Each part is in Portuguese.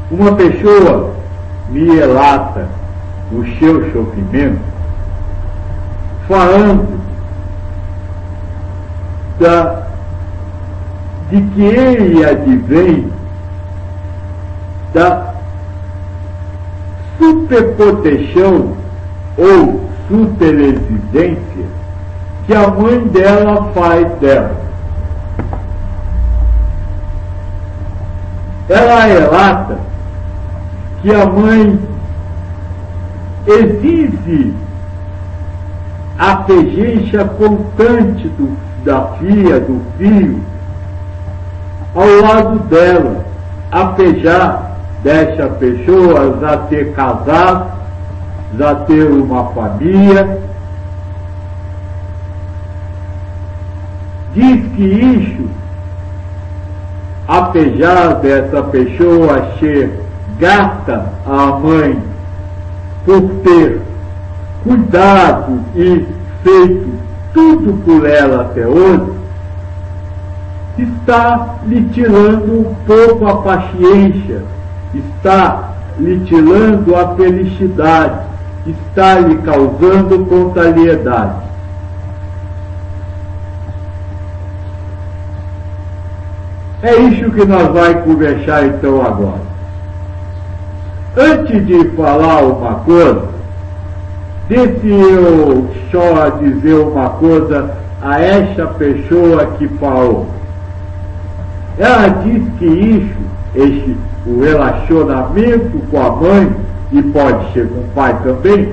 uma pessoa me relata o seu sofrimento, falando de que ele advém da superproteção ou superexigência que a mãe dela faz dela. Ela relata que a mãe exige a pegência constante da filha, do filho, ao lado dela, apesar dessas pessoas já ter casado, já ter uma família. Diz que isso, apesar dessa pessoa ser grata à mãe por ter cuidado e feito tudo por ela até hoje, está lhe tirando um pouco a paciência, está lhe tirando a felicidade, está lhe causando contrariedade. É isso que nós vamos conversar então agora. Antes de falar uma coisa, deixe eu só dizer uma coisa a essa pessoa que falou. Ela diz que o relacionamento com a mãe, e pode ser com o pai também,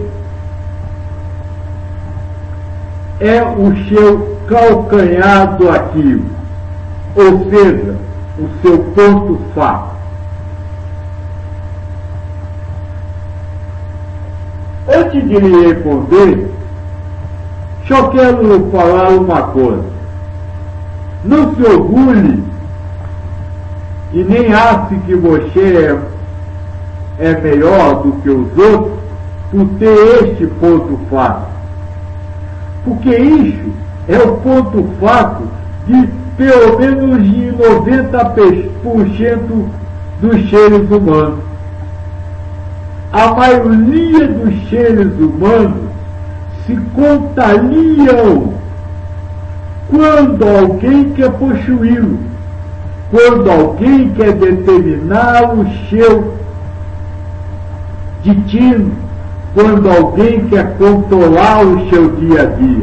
é o seu calcanhar do Aquiles, ou seja, o seu ponto fraco. Antes de lhe responder, só quero falar uma coisa. Não se orgulhe e nem ache que você é melhor do que os outros por ter este ponto fraco. Porque isso é o ponto fraco de pelo menos de 90% dos seres humanos. A maioria dos seres humanos se contagiam quando alguém quer possuí-lo, quando alguém quer determinar o seu destino, quando alguém quer controlar o seu dia a dia.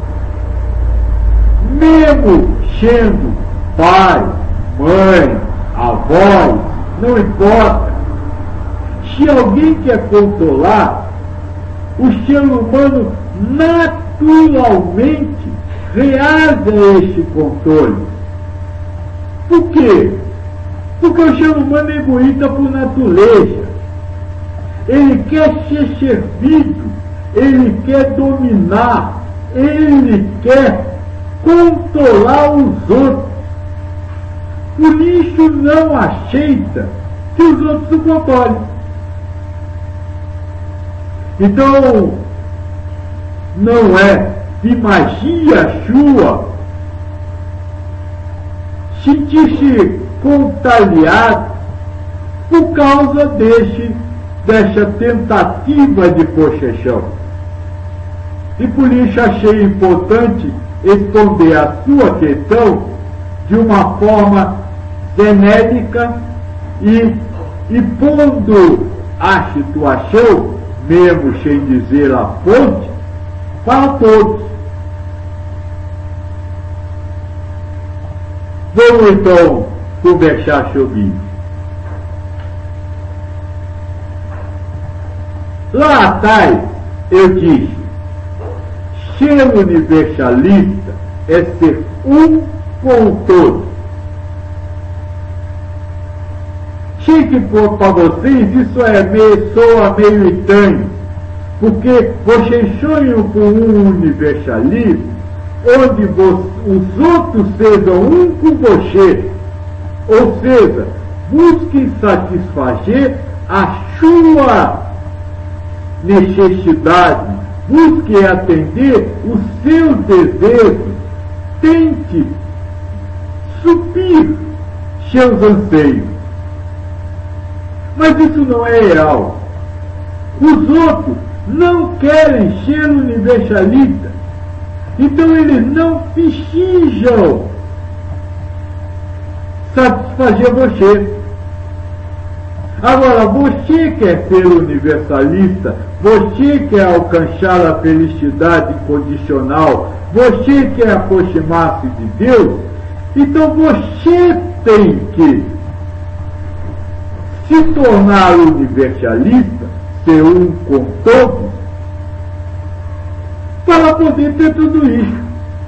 Mesmo sendo pai, mãe, avós, não importa. Se alguém quer controlar, o ser humano naturalmente reage a esse controle. Por quê? Porque o ser humano é egoísta por natureza. Ele quer ser servido, ele quer dominar, ele quer controlar os outros. Por isso não aceita que os outros o controlem. Então, não é de magia sua sentir-se contagiado por causa dessa tentativa de possessão. E por isso achei importante responder a sua questão de uma forma genérica e pondo a situação, mesmo sem dizer a fonte, para todos. Vamos então conversar sobre isso. Lá atrás eu disse, ser universalista é ser um com o todo. Sei que para vocês isso soa meio estranho, porque vocês sonham com um universalismo onde os outros sejam um com você, ou seja, busquem satisfazer a sua necessidade, busque atender os seus desejos, tente suprir seus anseios. Mas isso não é real. Os outros não querem ser universalistas. Então eles não precisam satisfazer você. Agora, você quer ser universalista, você quer alcançar a felicidade condicional, você quer aproximar-se de Deus, então você tem que se tornar universalista, ser um com todos, para poder ter tudo isso.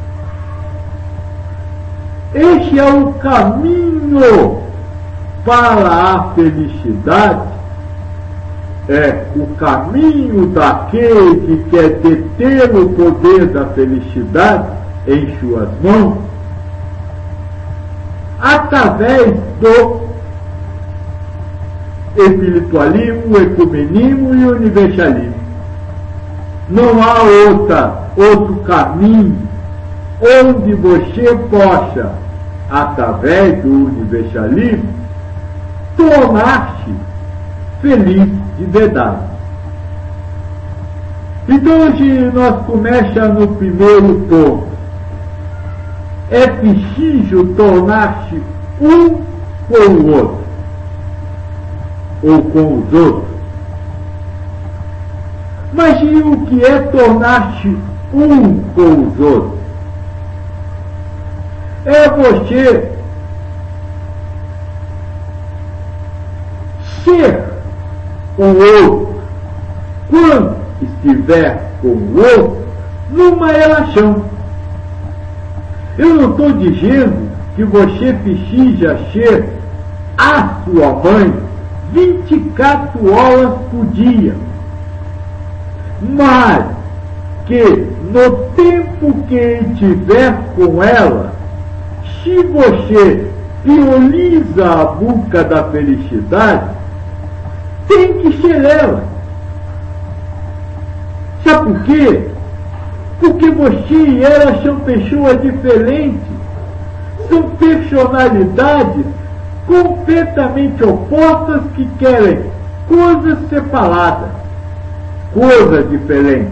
Este é o caminho para a felicidade, é o caminho daquele que quer deter o poder da felicidade em suas mãos, através do espiritualismo, ecumenismo e universalismo. Não há outro caminho onde você possa, através do universalismo, tornar-se feliz de verdade. Então, hoje nós começamos no primeiro ponto. É preciso tornar-se um com o outro, ou com os outros. Mas e o que é tornar-se um com os outros? É você ser o outro, quando estiver com o outro, numa relação. Eu não estou dizendo que você precisa ser a sua mãe 24 horas por dia, mas que no tempo que estiver com ela, se você prioriza a busca da felicidade, tem que ser ela. Sabe por quê? Porque você e ela são pessoas diferentes, são personalidades completamente opostas que querem coisas separadas, coisas diferentes.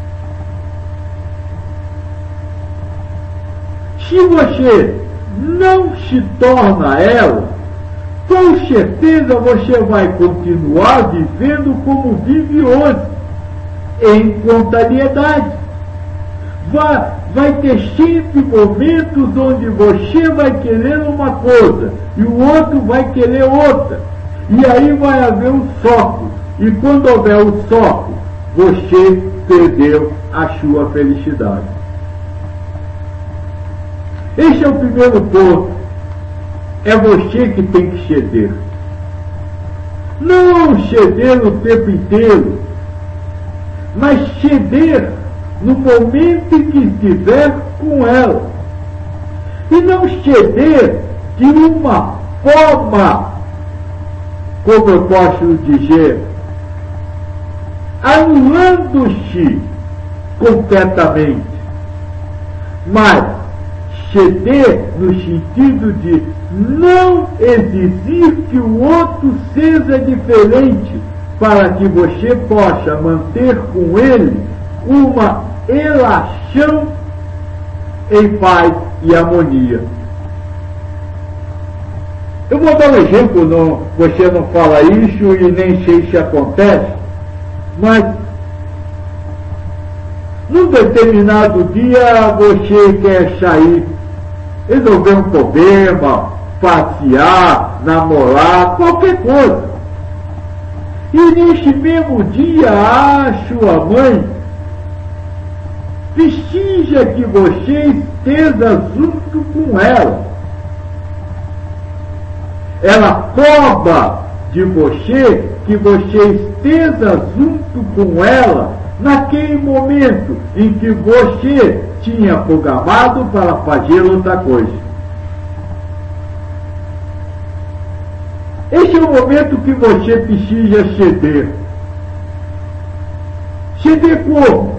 Se você não se torna ela, com certeza você vai continuar vivendo como vive hoje, em contrariedade. Vai ter sempre momentos onde você vai querer uma coisa e o outro vai querer outra. E aí vai haver um choque. E quando houver um choque, você perdeu a sua felicidade. Esse é o primeiro ponto. É você que tem que ceder. Não ceder o tempo inteiro, mas ceder no momento em que estiver com ela. E não ceder de uma forma, como eu posso dizer, anulando-se completamente, mas ceder no sentido de não exigir que o outro seja diferente, para que você possa manter com ele uma relação em paz e harmonia. Eu vou dar um exemplo, você não fala isso e nem sei se acontece, mas num determinado dia você quer sair, resolver um problema, passear, namorar, qualquer coisa. E neste mesmo dia a sua mãe precisa que você esteja junto com ela. Ela cobra de você que você esteja junto com ela naquele momento em que você tinha programado para fazer outra coisa. Esse é o momento que você precisa ceder. Ceder como?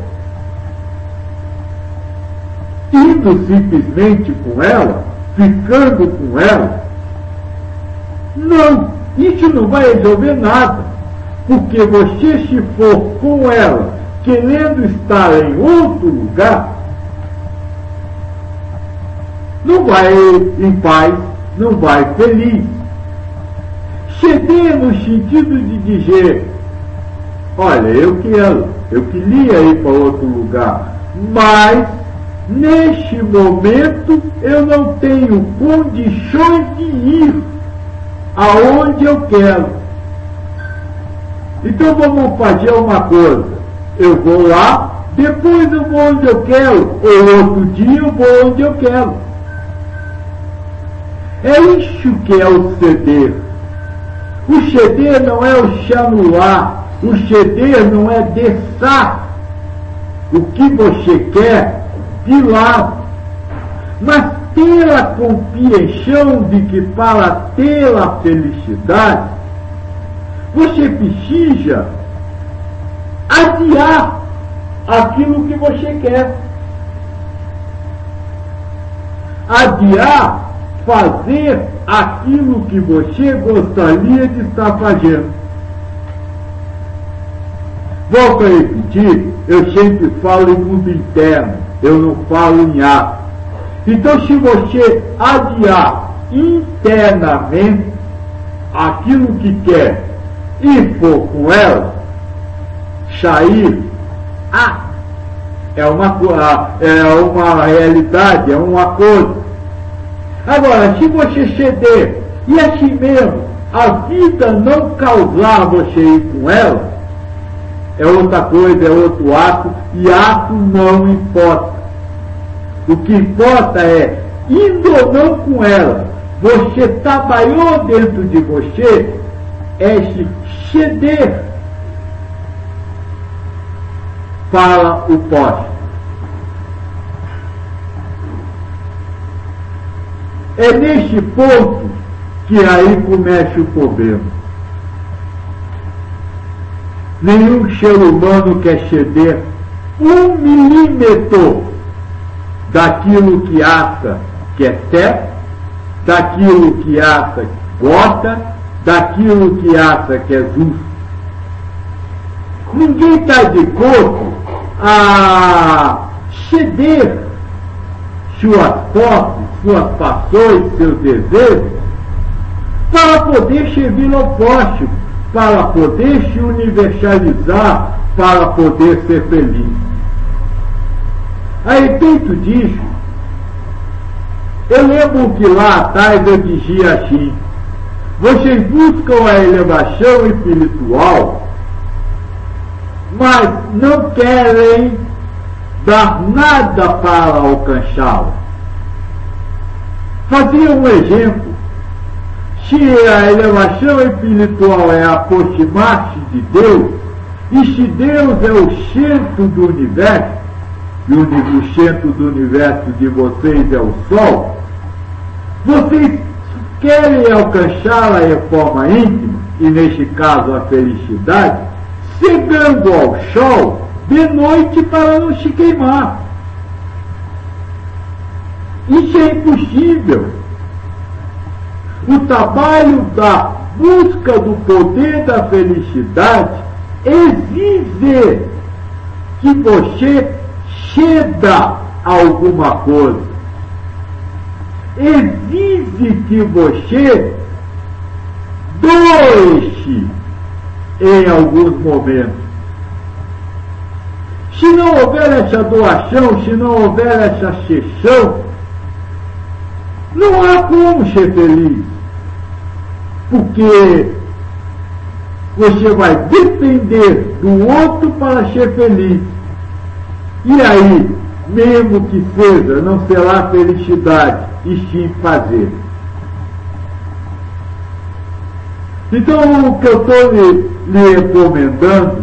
Indo simplesmente com ela, ficando com ela? Não, Isso não vai resolver nada, porque você, se for com ela, querendo estar em outro lugar, não vai em paz, não vai feliz. Ceder no sentido de dizer, olha, eu queria ir para outro lugar, mas neste momento eu não tenho condições de ir aonde eu quero. Então vamos fazer uma coisa, eu vou lá, depois eu vou onde eu quero, ou outro dia eu vou onde eu quero. É isso que é o ceder. O ceder não é o se anular, o ceder não é deixar o que você quer de lado, mas ter a compreensão de que para ter a felicidade, você precisa adiar aquilo que você quer. Adiar fazer aquilo que você gostaria de estar fazendo. Volto a repetir, eu sempre falo em mundo interno, eu não falo em ato. Então, se você adiar internamente aquilo que quer e for com ela, sair, é uma realidade, é um acordo. Agora, se você ceder e assim mesmo a vida não causar você ir com ela, é outra coisa, é outro ato, e ato não importa. O que importa é, indo ou não com ela, você trabalhou dentro de você, é se ceder para o próximo. É neste ponto que aí começa o problema. Nenhum ser humano quer ceder 1 milímetro daquilo que acha que é certo, daquilo que acha que gosta, daquilo que acha que é justo. Ninguém está de acordo a ceder suas posses, suas paixões, seus desejos, para poder servir ao próximo, para poder se universalizar, para poder ser feliz. A respeito disso, eu lembro que lá atrás eu dizia assim, vocês buscam a elevação espiritual, mas não querem dar nada para alcançá-la. Fazia um exemplo. Se a elevação espiritual é aproximar-se de Deus, e se Deus é o centro do universo, e o centro do universo de vocês é o Sol, vocês querem alcançá-la de forma íntima, e neste caso a felicidade, chegando ao Sol de noite para não se queimar. Isso é impossível. O trabalho da busca do poder da felicidade exige que você ceda alguma coisa. Exige que você doe-se em alguns momentos. Se não houver essa doação, se não houver essa cessão, não há como ser feliz. Porque você vai depender do outro para ser feliz. E aí, mesmo que seja, não será felicidade, e sim fazer. Então, o que eu estou lhe recomendando,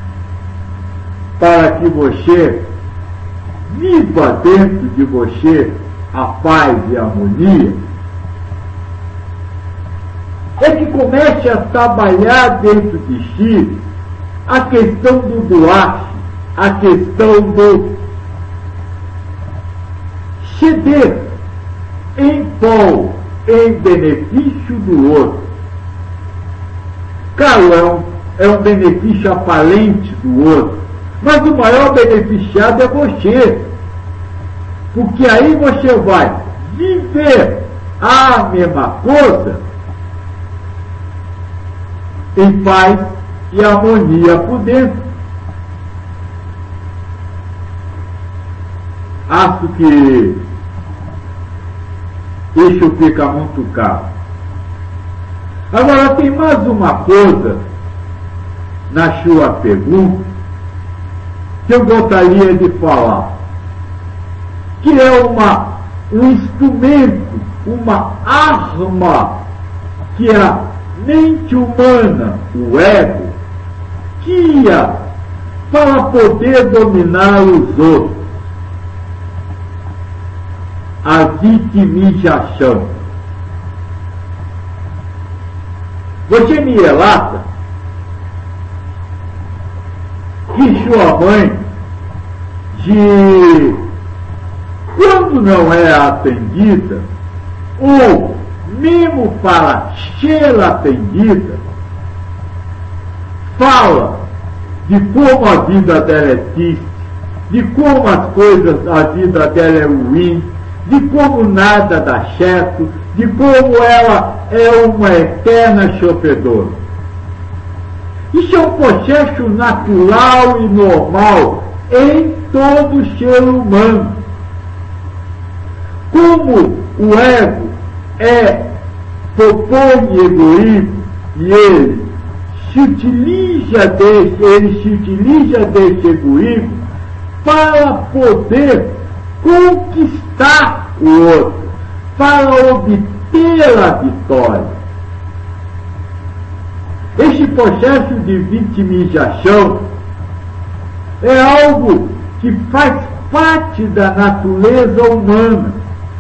para que você viva dentro de você a paz e a harmonia, é que comece a trabalhar dentro de si a questão do doar, a questão do ceder em prol, em benefício do outro. Claro, é um benefício aparente do outro, mas o maior beneficiado é você, porque aí você vai viver a mesma coisa em paz e harmonia por dentro. Acho que isso fica muito caro. Agora, tem mais uma coisa na sua pergunta que eu gostaria de falar, que é um instrumento, uma arma que a mente humana, o ego, tinha para poder dominar os outros. A vitimização. Você me relata que sua mãe, quando não é atendida, ou mesmo para ser atendida, fala de como a vida dela é triste, de como as coisas, a vida dela é ruim, de como nada dá certo, de como ela é uma eterna sofredora. Isso é um processo natural e normal em todo ser humano. Como o ego propõe egoísmo e ele se utiliza desse egoísmo para poder conquistar o outro, para obter a vitória. Este processo de vitimização é algo que faz parte da natureza humana.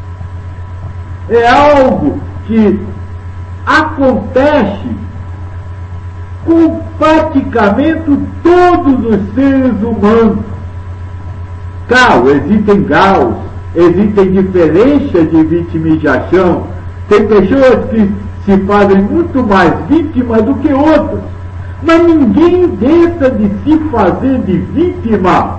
É algo que acontece com praticamente todos os seres humanos. Claro, existem graus, existem diferenças de vitimização. Tem pessoas que se fazem muito mais vítimas do que outras, mas ninguém deixa de se fazer de vítima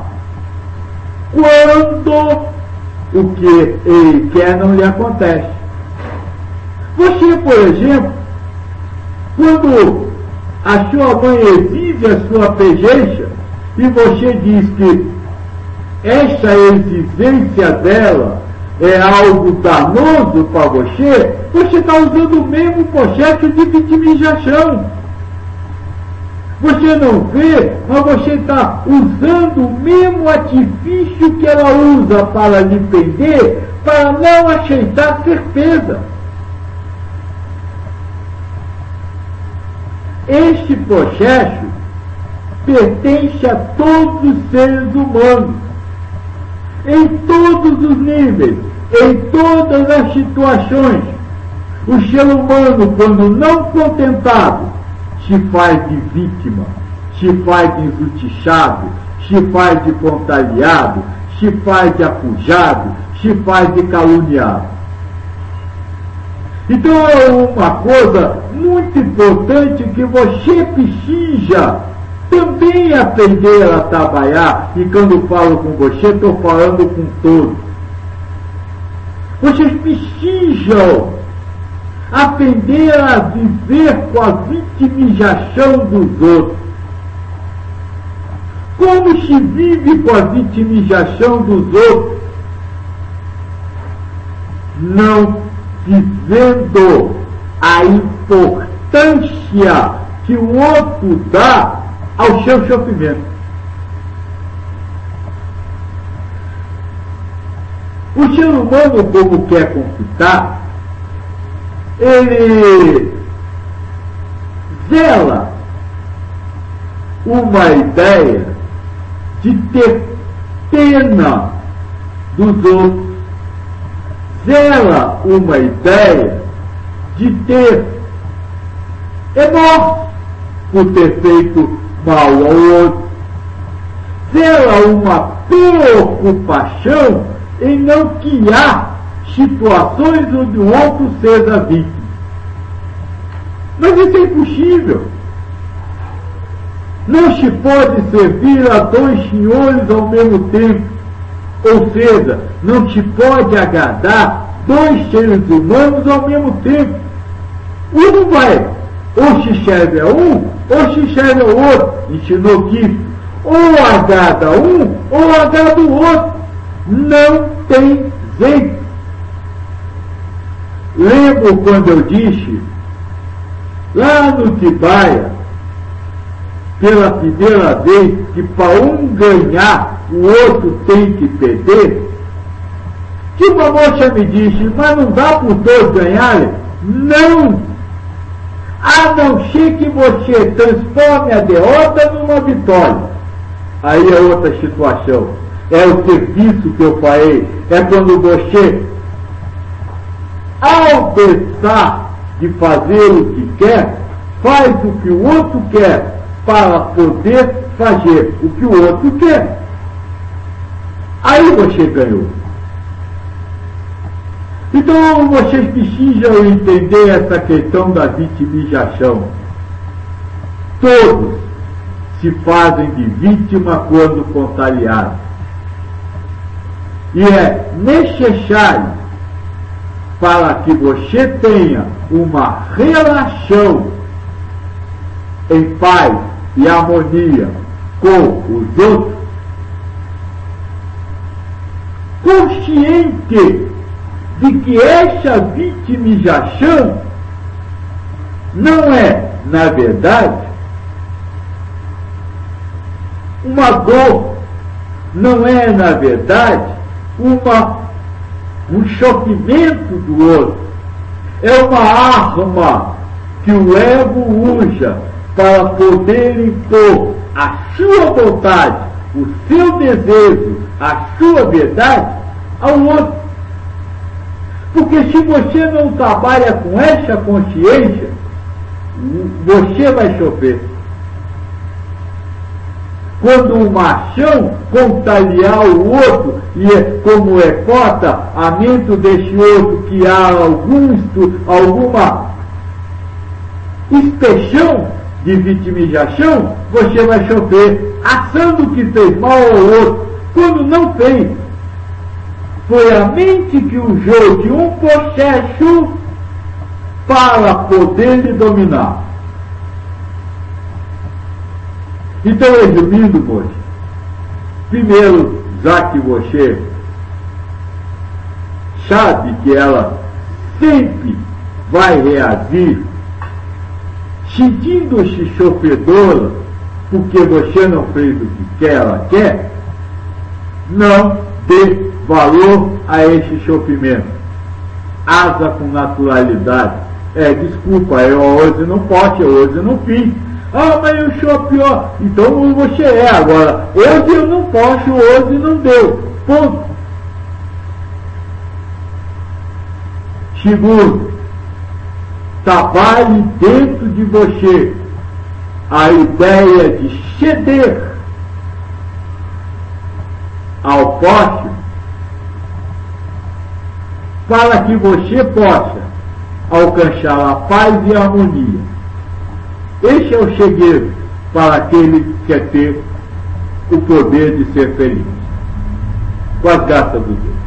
quando o que ele quer não lhe acontece. Você, por exemplo, quando a sua mãe exige a sua presença e você diz que essa exigência dela é algo danoso para você, você está usando o mesmo processo de vitimização. Você não vê, mas você está usando o mesmo artifício que ela usa para lhe prender, para não aceitar certeza. Este processo pertence a todos os seres humanos, em todos os níveis, em todas as situações. O ser humano, quando não contentado, se faz de vítima, se faz de injustiçado, se faz de contrariado, se faz de acusado, se faz de caluniado. Então é uma coisa muito importante que você precisa também aprender a trabalhar, e quando falo com você, estou falando com todos. Vocês precisam aprender a viver com a vitimização dos outros. Como se vive com a vitimização dos outros? Não vivendo a importância que o outro dá ao seu sofrimento. O ser humano, como quer conquistar, ele zela uma ideia de ter pena dos outros, zela uma ideia de ter remorso por ter feito mal ao outro, zela uma preocupação em não criar situações onde o outro seja vítima. Mas isso é impossível. Não se pode servir a dois senhores ao mesmo tempo. Ou seja, não se pode agradar dois seres humanos ao mesmo tempo. Um vai, ou se serve a um, ou se serve ao outro. Ensinou Cristo. Ou agrada um, ou agrada o outro. Não tem jeito. Lembro quando eu disse, lá no Tibaia, pela primeira vez, que para um ganhar, o outro tem que perder? Que uma moça me disse, mas não dá para os dois ganharem? Não! A não ser que você transforme a derrota numa vitória. Aí é outra situação. É o serviço que eu falei. É quando você, ao pensar de fazer o que quer, faz o que o outro quer para poder fazer o que o outro quer. Aí você ganhou. Então vocês precisam entender essa questão da vitimização. Todos se fazem de vítima quando contrariados. E é necessário, para que você tenha uma relação em paz e harmonia com os outros, consciente de que essa vitimização não é, na verdade, uma dor, não é, na verdade, um sofrimento do outro. É uma arma que o ego usa para poder impor a sua vontade, o seu desejo, a sua verdade ao outro. Porque se você não trabalha com essa consciência, você vai sofrer. Quando uma ação contrariar o outro, e como é cota, a mente desse outro que há alguma expressão de vitimização, você vai sofrer, achando que fez mal ao outro, quando não fez. Foi a mente que usou de um processo para poder lhe dominar. Então, resumindo, moço, primeiro, já que você sabe que ela sempre vai reagir sentindo-se sofredora porque você não fez o que ela quer, não dê valor a esse sofrimento. Asa com naturalidade. Desculpa, eu hoje não posso, eu hoje não fiz. Ah, mas eu sou pior. Então você é agora. Hoje eu não posso, hoje não deu. Ponto. Segundo, trabalhe dentro de você a ideia de ceder ao próximo para que você possa alcançar a paz e a harmonia. Esse é o segredo para aquele que quer ter o poder de ser feliz. Com as graças do Deus.